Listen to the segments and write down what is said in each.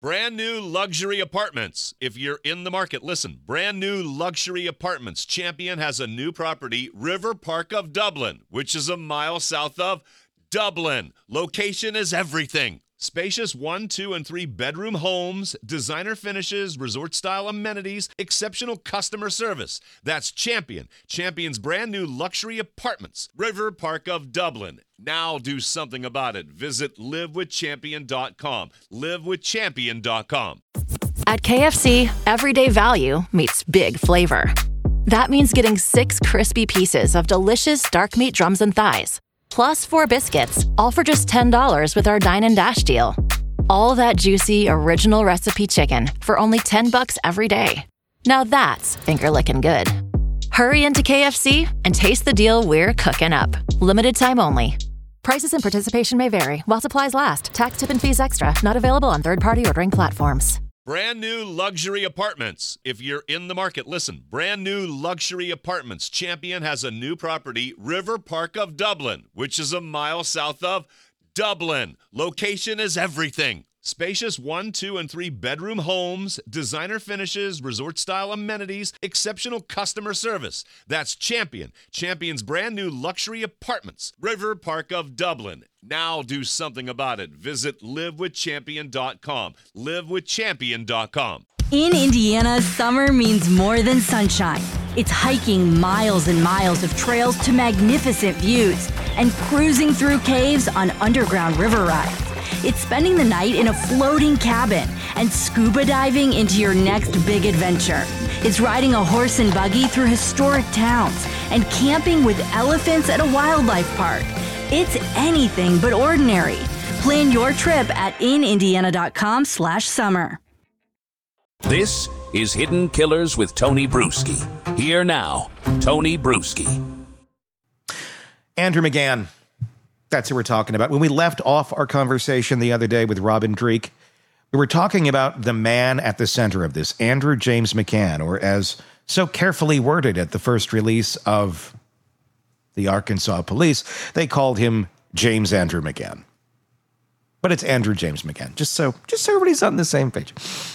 Brand new luxury apartments. If you're in the market, listen. Brand new luxury apartments. Champion has a new property, River Park of Dublin, which is a mile south of Dublin. Location is everything. Spacious 1, 2, and 3 bedroom homes, designer finishes, resort-style amenities, exceptional customer service. That's Champion. Champion's brand new luxury apartments, River Park of Dublin. Now do something about it. Visit livewithchampion.com. Livewithchampion.com. At KFC, everyday value meets big flavor. That means getting 6 crispy pieces of delicious dark meat drums and thighs, plus 4 biscuits, all for just $10 with our Dine and Dash deal. All that juicy, original recipe chicken for only $10 every day. Now that's finger-licking good. Hurry into KFC and taste the deal we're cooking up. Limited time only. Prices and participation may vary while supplies last. Tax, tip, and fees extra. Not available on third-party ordering platforms. Brand new luxury apartments. If you're in the market, listen. Brand new luxury apartments. Champion has a new property, River Park of Dublin, which is a mile south of Dublin. Location is everything. Spacious 1, 2, and 3 bedroom homes, designer finishes, resort-style amenities, exceptional customer service. That's Champion. Champion's brand new luxury apartments, River Park of Dublin. Now do something about it. Visit livewithchampion.com. Livewithchampion.com. In Indiana, summer means more than sunshine. It's hiking miles and miles of trails to magnificent views and cruising through caves on underground river rides. It's spending the night in a floating cabin and scuba diving into your next big adventure. It's riding a horse and buggy through historic towns and camping with elephants at a wildlife park. It's anything but ordinary. Plan your trip at inindiana.com/summer. This is Hidden Killers with Tony Bruschi. Here now, Tony Bruschi. Andrew McGahn. That's who we're talking about. When we left off our conversation the other day with Robin Dreeke, we were talking about the man at the center of this, Andrew James McGahn, or as so carefully worded at the first release of the Arkansas Police, they called him James Andrew McGahn. But it's Andrew James McGahn, just so everybody's on the same page.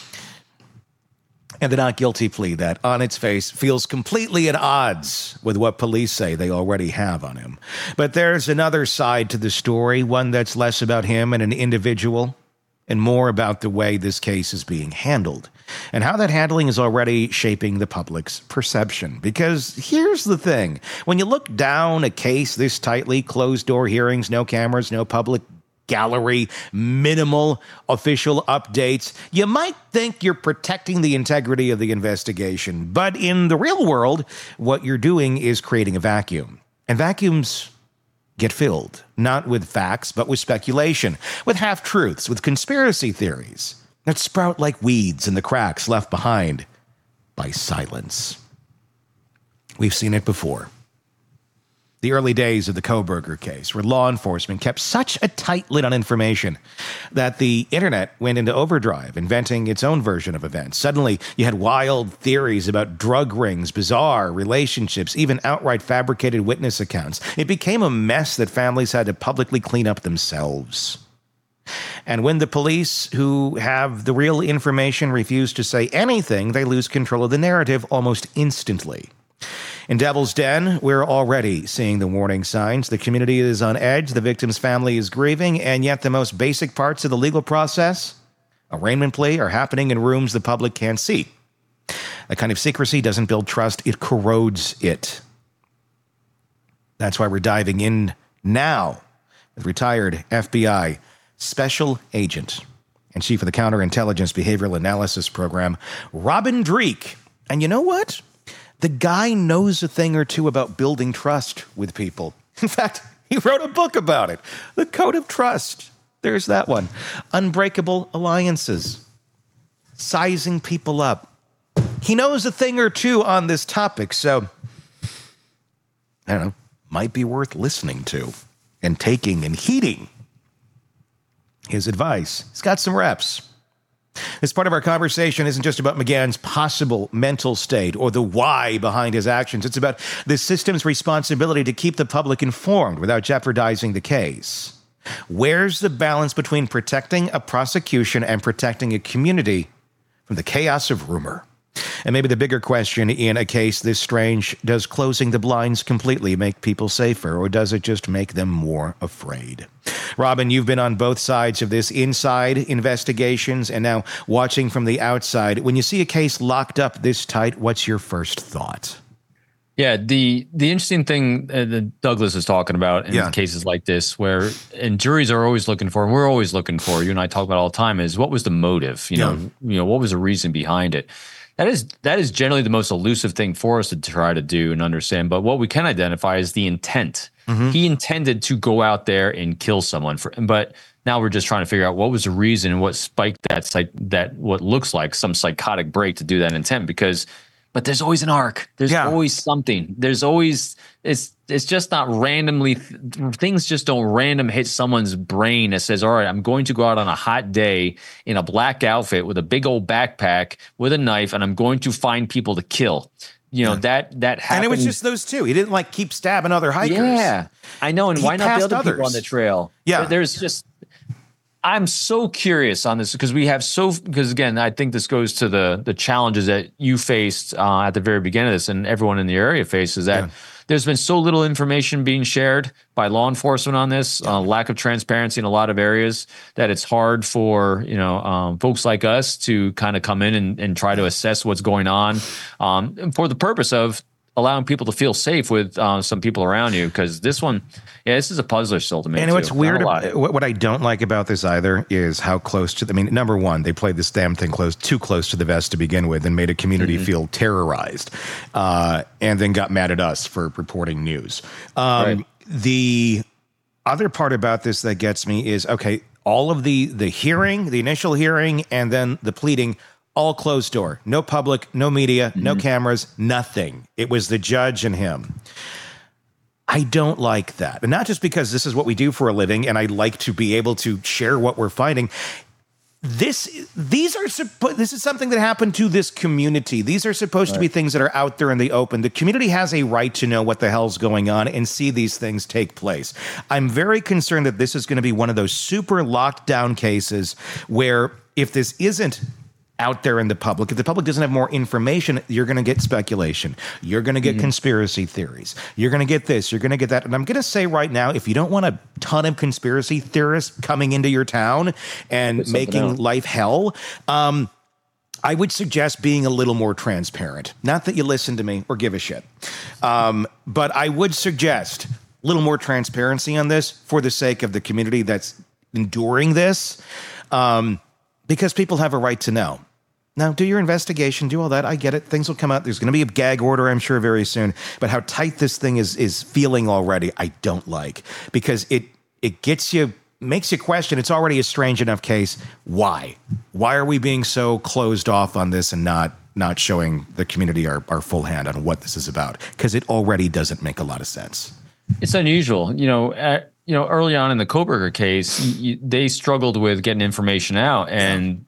And the not guilty plea that, on its face, feels completely at odds with what police say they already have on him. But there's another side to the story, one that's less about him and an individual, and more about the way this case is being handled, and how that handling is already shaping the public's perception. Because here's the thing. When you look down a case this tightly, closed-door hearings, no cameras, no public gallery, minimal official updates, you might think you're protecting the integrity of the investigation. But in the real world, what you're doing is creating a vacuum. And vacuums get filled, not with facts, but with speculation, with half-truths, with conspiracy theories that sprout like weeds in the cracks left behind by silence. We've seen it before. The early days of the Kohberger case, where law enforcement kept such a tight lid on information that the internet went into overdrive, inventing its own version of events. Suddenly, you had wild theories about drug rings, bizarre relationships, even outright fabricated witness accounts. It became a mess that families had to publicly clean up themselves. And when the police, who have the real information, refuse to say anything, they lose control of the narrative almost instantly. In Devil's Den, we're already seeing the warning signs. The community is on edge, the victim's family is grieving, and yet the most basic parts of the legal process, arraignment plea, are happening in rooms the public can't see. That kind of secrecy doesn't build trust, it corrodes it. That's why we're diving in now with retired FBI Special Agent and Chief of the Counterintelligence Behavioral Analysis Program, Robin Dreeke. And you know what? The guy knows a thing or two about building trust with people. In fact, he wrote a book about it, The Code of Trust. There's that one. Unbreakable alliances. Sizing people up. He knows a thing or two on this topic, so, I don't know, might be worth listening to and taking and heeding his advice. He's got some reps. This part of our conversation isn't just about McGahn's possible mental state or the why behind his actions. It's about the system's responsibility to keep the public informed without jeopardizing the case. Where's the balance between protecting a prosecution and protecting a community from the chaos of rumor? And maybe the bigger question in a case this strange, does closing the blinds completely make people safer, or does it just make them more afraid? Robin, you've been on both sides of this, inside investigations and now watching from the outside. When you see a case locked up this tight, what's your first thought? Yeah, the interesting thing that Douglas is talking about in cases like this, where and juries are always looking for, and we're always looking for, you and I talk about all the time, is what was the motive? You know, what was the reason behind it? That is generally the most elusive thing for us to try to do and understand. But what we can identify is the intent. Mm-hmm. He intended to go out there and kill someone, but now we're just trying to figure out what was the reason and what spiked that what looks like some psychotic break to do that intent. But there's always an arc. There's always something. There's always it's just not randomly. Things just don't random hit someone's brain that says, all right, I'm going to go out on a hot day in a black outfit with a big old backpack with a knife, and I'm going to find people to kill. You know, that happened. And it was just those two. He didn't like keep stabbing other hikers. Yeah, I know. And he why not the other others. people on the trail? Yeah. There's just, I'm so curious on this because because again, I think this goes to the challenges that you faced at the very beginning of this, and everyone in the area faces, that there's been so little information being shared by law enforcement on this, lack of transparency in a lot of areas, that it's hard for folks like us to kind of come in and try to assess what's going on for the purpose of allowing people to feel safe with some people around you, because this is a puzzler still to me. And what's weird, what I don't like about this either is how close to, number one, they played this damn thing too close to the vest to begin with and made a community feel terrorized, and then got mad at us for reporting news. Right. The other part about this that gets me is, okay, all of the hearing, the initial hearing, and then the pleading, all closed door, no public, no media, no cameras, nothing. It was the judge and him. I don't like that. And not just because this is what we do for a living and I like to be able to share what we're finding. This is something that happened to this community. These are supposed to be things that are out there in the open. The community has a right to know what the hell's going on and see these things take place. I'm very concerned that this is going to be one of those super locked down cases where if this isn't out there in the public, if the public doesn't have more information, you're going to get speculation. You're going to get conspiracy theories. You're going to get this. You're going to get that. And I'm going to say right now, if you don't want a ton of conspiracy theorists coming into your town and making life hell, I would suggest being a little more transparent. Not that you listen to me or give a shit. But I would suggest a little more transparency on this for the sake of the community that's enduring this, because people have a right to know. Now, do your investigation, do all that. I get it. Things will come out. There's going to be a gag order, I'm sure, very soon. But how tight this thing is feeling already, I don't like. Because it makes you question. It's already a strange enough case. Why? Why are we being so closed off on this and not showing the community our full hand on what this is about? Because it already doesn't make a lot of sense. It's unusual. Early on in the Kohberger case, they struggled with getting information out, and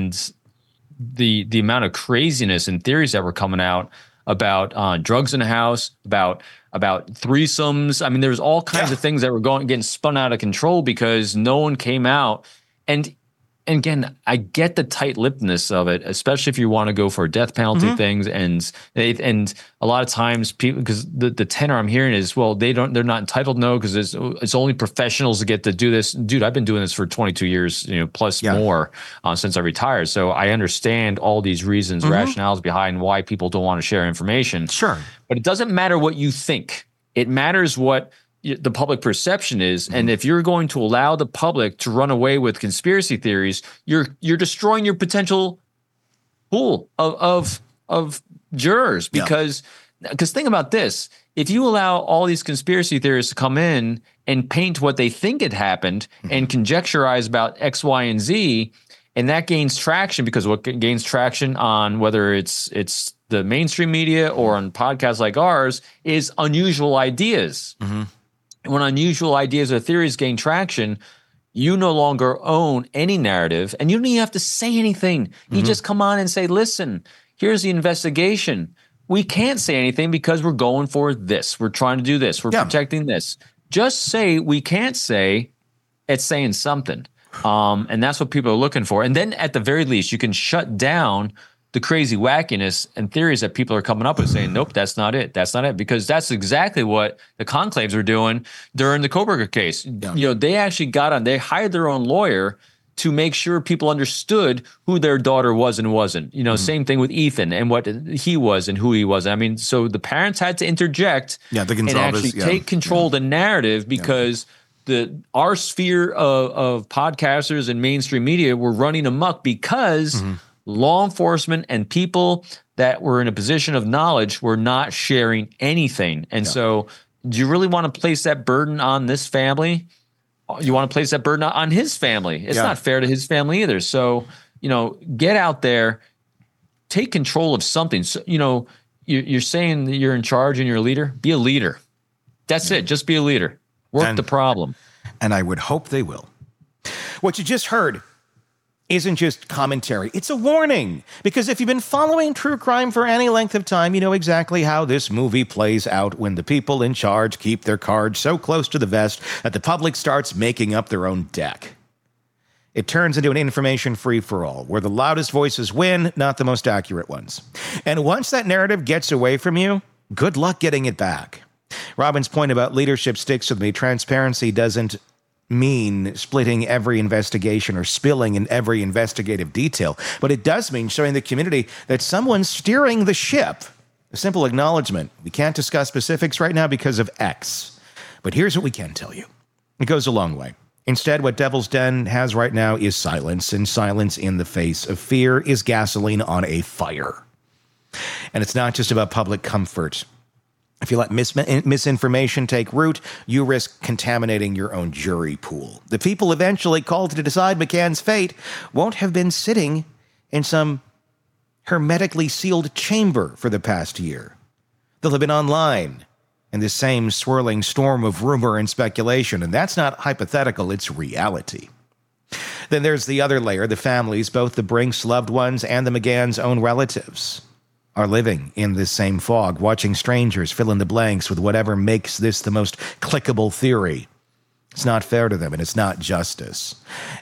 the amount of craziness and theories that were coming out about drugs in the house, about threesomes. I mean, there's all kinds of things that were getting spun out of control because no one came out. And again, I get the tight-lippedness of it, especially if you want to go for death penalty things. And a lot of times people, because the tenor I'm hearing is, well, they're not entitled to know because it's only professionals that get to do this. Dude, I've been doing this for 22 years, plus more since I retired. So I understand all these reasons, rationales behind why people don't want to share information. Sure. But it doesn't matter what you think. It matters what the public perception is. And if you're going to allow the public to run away with conspiracy theories, you're destroying your potential pool of jurors, because think about this. If you allow all these conspiracy theorists to come in and paint what they think had happened and conjecturize about X, Y, and Z, and that gains traction, because what gains traction on whether it's the mainstream media or on podcasts like ours is unusual ideas. When unusual ideas or theories gain traction, you no longer own any narrative, and you don't even have to say anything. You just come on and say, listen, here's the investigation. We can't say anything because we're going for this. We're trying to do this. We're protecting this. Just say we can't say, it's saying something. And that's what people are looking for. And then at the very least, you can shut down the crazy wackiness and theories that people are coming up with, saying, nope, that's not it. That's not it. Because that's exactly what the conclaves were doing during the Kohberger case. Yeah. They actually they hired their own lawyer to make sure people understood who their daughter was and wasn't. Same thing with Ethan and what he was and who he was. I mean, so the parents had to interject and actually take control of the narrative, because our sphere of podcasters and mainstream media were running amok because law enforcement and people that were in a position of knowledge were not sharing anything. And so do you really want to place that burden on this family? You want to place that burden on his family. It's not fair to his family either. So, get out there, take control of something. So, you're saying that you're in charge and you're a leader. Be a leader. That's it. Just be a leader. Work the problem. And I would hope they will. What you just heard isn't just commentary. It's a warning. Because if you've been following true crime for any length of time, you know exactly how this movie plays out when the people in charge keep their cards so close to the vest that the public starts making up their own deck. It turns into an information free-for-all, where the loudest voices win, not the most accurate ones. And once that narrative gets away from you, good luck getting it back. Robin's point about leadership sticks with me. Transparency doesn't mean splitting every investigation or spilling in every investigative detail, but it does mean showing the community that someone's steering the ship. A simple acknowledgement. We can't discuss specifics right now because of X, but here's what we can tell you. It goes a long way. Instead, what Devil's Den has right now is silence, and silence in the face of fear is gasoline on a fire. And it's not just about public comfort. If you let misinformation take root, you risk contaminating your own jury pool. The people eventually called to decide McCann's fate won't have been sitting in some hermetically sealed chamber for the past year. They'll have been online in the same swirling storm of rumor and speculation, and that's not hypothetical, it's reality. Then there's the other layer, the families, both the Brinks' loved ones and the McGann's own relatives, are living in this same fog, watching strangers fill in the blanks with whatever makes this the most clickable theory. It's not fair to them, and it's not justice.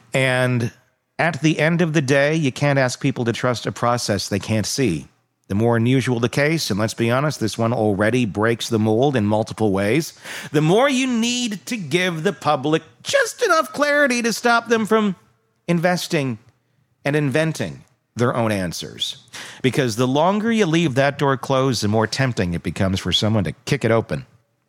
And at the end of the day, you can't ask people to trust a process they can't see. The more unusual the case, and let's be honest, this one already breaks the mold in multiple ways, the more you need to give the public just enough clarity to stop them from investing and inventing their own answers. Because the longer you leave that door closed, the more tempting it becomes for someone to kick it open.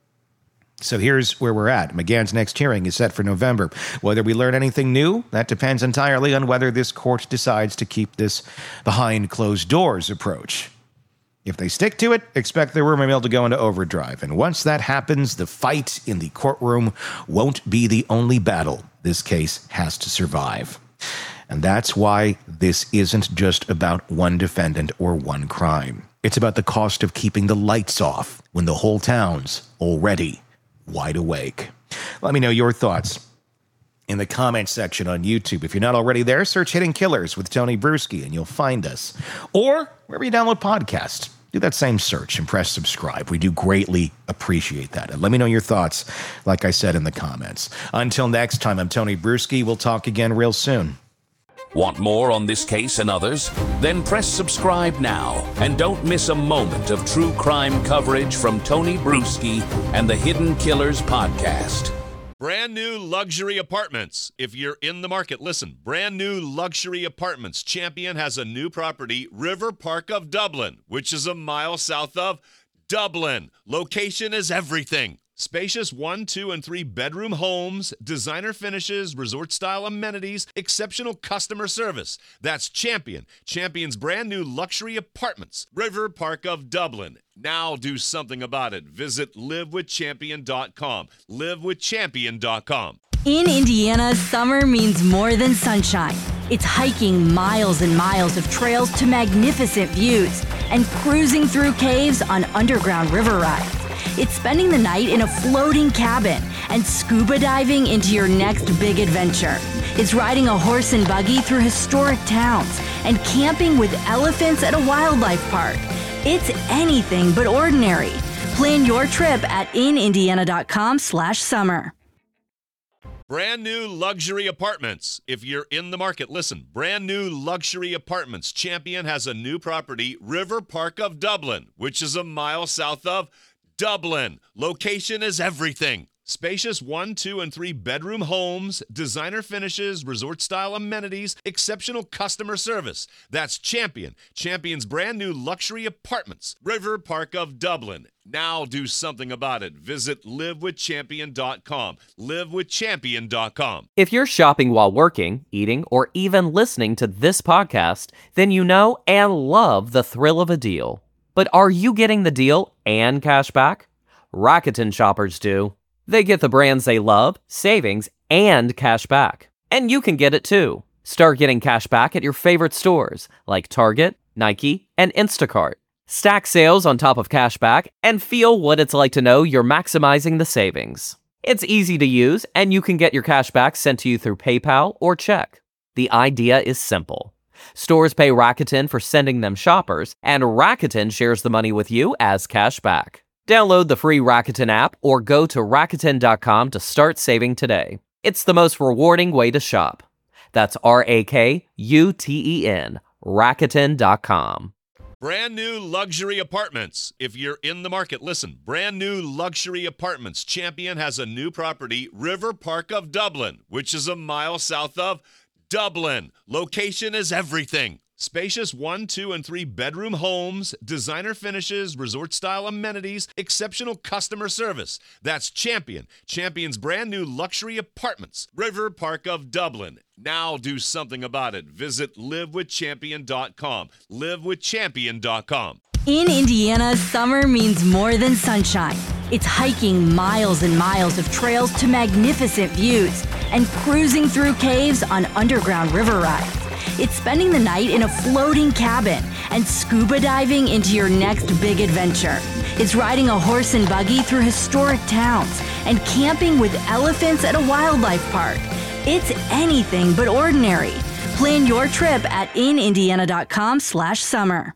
So here's where we're at. McGann's next hearing is set for November. Whether we learn anything new, that depends entirely on whether this court decides to keep this behind closed doors approach. If they stick to it, expect the rumor mill to go into overdrive. And once that happens, the fight in the courtroom won't be the only battle this case has to survive. And that's why this isn't just about one defendant or one crime. It's about the cost of keeping the lights off when the whole town's already wide awake. Let me know your thoughts in the comments section on YouTube. If you're not already there, search Hidden Killers with Tony Bruschi and you'll find us. Or wherever you download podcasts, do that same search and press subscribe. We do greatly appreciate that. And let me know your thoughts, like I said, in the comments. Until next time, I'm Tony Bruschi. We'll talk again real soon. Want more on this case and others? Then press subscribe now and don't miss a moment of true crime coverage from Tony Bruschi and the Hidden Killers podcast. Brand new luxury apartments. If you're in the market, listen. Brand new luxury apartments. Champion has a new property, River Park of Dublin, which is a mile south of Dublin. Location is everything. Spacious 1, 2, and 3 bedroom homes, designer finishes, resort-style amenities, exceptional customer service. That's Champion. Champion's brand new luxury apartments, River Park of Dublin. Now do something about it. Visit livewithchampion.com. livewithchampion.com. In Indiana, summer means more than sunshine. It's hiking miles and miles of trails to magnificent views and cruising through caves on underground river rides. It's spending the night in a floating cabin and scuba diving into your next big adventure. It's riding a horse and buggy through historic towns and camping with elephants at a wildlife park. It's anything but ordinary. Plan your trip at inindiana.com/summer. Brand new luxury apartments. If you're in the market, listen. Brand new luxury apartments. Champion has a new property, River Park of Dublin, which is a mile south of Dublin. Location is everything. Spacious 1, 2, and 3 bedroom homes, designer finishes, resort-style amenities, exceptional customer service. That's Champion. Champion's brand new luxury apartments, River Park of Dublin. Now do something about it. Visit livewithchampion.com. Livewithchampion.com. If you're shopping while working, eating, or even listening to this podcast, then you know and love the thrill of a deal. But are you getting the deal and cash back? Rakuten shoppers do. They get the brands they love, savings, and cash back. And you can get it too. Start getting cash back at your favorite stores like Target, Nike, and Instacart. Stack sales on top of cash back and feel what it's like to know you're maximizing the savings. It's easy to use, and you can get your cash back sent to you through PayPal or check. The idea is simple. Stores pay Rakuten for sending them shoppers, and Rakuten shares the money with you as cash back. Download the free Rakuten app or go to Rakuten.com to start saving today. It's the most rewarding way to shop. That's Rakuten, Rakuten.com. Brand new luxury apartments. If you're in the market, listen. Brand new luxury apartments. Champion has a new property, River Park of Dublin, which is a mile south of Dublin. Location is everything. Spacious 1, 2, and 3 bedroom homes, designer finishes, resort-style amenities, exceptional customer service. That's Champion. Champion's brand new luxury apartments, River Park of Dublin. Now do something about it. Visit livewithchampion.com. Livewithchampion.com. In Indiana, summer means more than sunshine. It's hiking miles and miles of trails to magnificent views and cruising through caves on underground river rides. It's spending the night in a floating cabin and scuba diving into your next big adventure. It's riding a horse and buggy through historic towns and camping with elephants at a wildlife park. It's anything but ordinary. Plan your trip at inindiana.com/summer.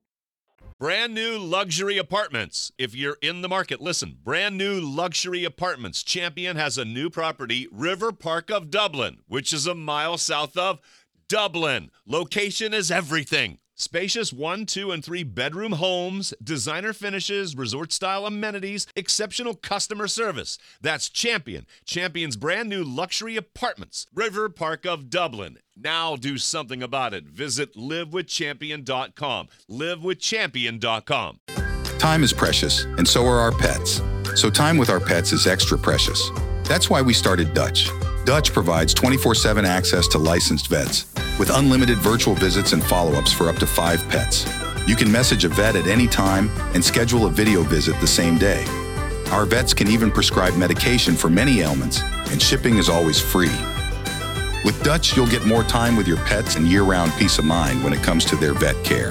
Brand new luxury apartments. If you're in the market, listen. Brand new luxury apartments. Champion has a new property, River Park of Dublin, which is a mile south of Dublin. Location is everything. Spacious 1, 2, and 3 bedroom homes, designer finishes, resort-style amenities, exceptional customer service. That's Champion. Champion's brand new luxury apartments, River Park of Dublin. Now do something about it. Visit livewithchampion.com. Livewithchampion.com. Time is precious, and so are our pets. So time with our pets is extra precious. That's why we started Dutch. Dutch provides 24/7 access to licensed vets with unlimited virtual visits and follow-ups for up to 5 pets. You can message a vet at any time and schedule a video visit the same day. Our vets can even prescribe medication for many ailments, and shipping is always free. With Dutch, you'll get more time with your pets and year-round peace of mind when it comes to their vet care.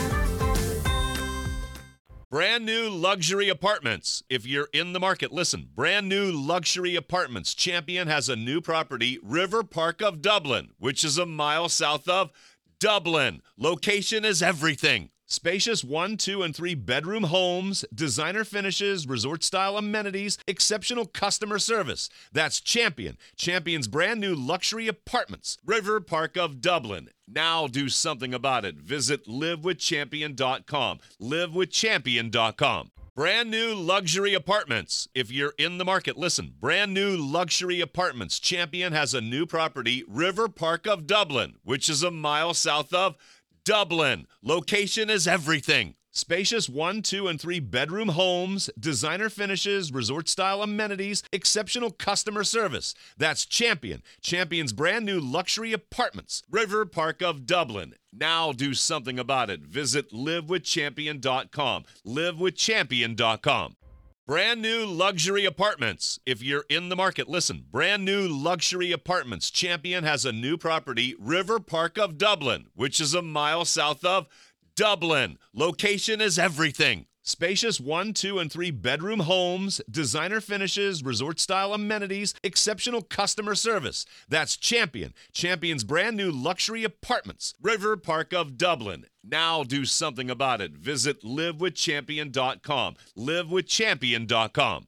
Brand new luxury apartments. If you're in the market, listen. Brand new luxury apartments. Champion has a new property, River Park of Dublin, which is a mile south of Dublin. Location is everything. Spacious 1, 2, and 3 bedroom homes, designer finishes, resort-style amenities, exceptional customer service. That's Champion. Champion's brand new luxury apartments, River Park of Dublin. Now do something about it. Visit livewithchampion.com. Livewithchampion.com. Brand new luxury apartments. If you're in the market, listen. Brand new luxury apartments. Champion has a new property, River Park of Dublin, which is a mile south of Dublin. Location is everything. Spacious 1, 2, and 3 bedroom homes, designer finishes, resort-style amenities, exceptional customer service. That's Champion. Champion's brand new luxury apartments, River Park of Dublin. Now do something about it. Visit livewithchampion.com. Livewithchampion.com. Brand new luxury apartments. If you're in the market, listen. Brand new luxury apartments. Champion has a new property, River Park of Dublin, which is a mile south of Dublin. Location is everything. Spacious 1, 2, and 3 bedroom homes, designer finishes, resort-style amenities, exceptional customer service. That's Champion. Champion's brand new luxury apartments, River Park of Dublin. Now do something about it. Visit livewithchampion.com. Livewithchampion.com.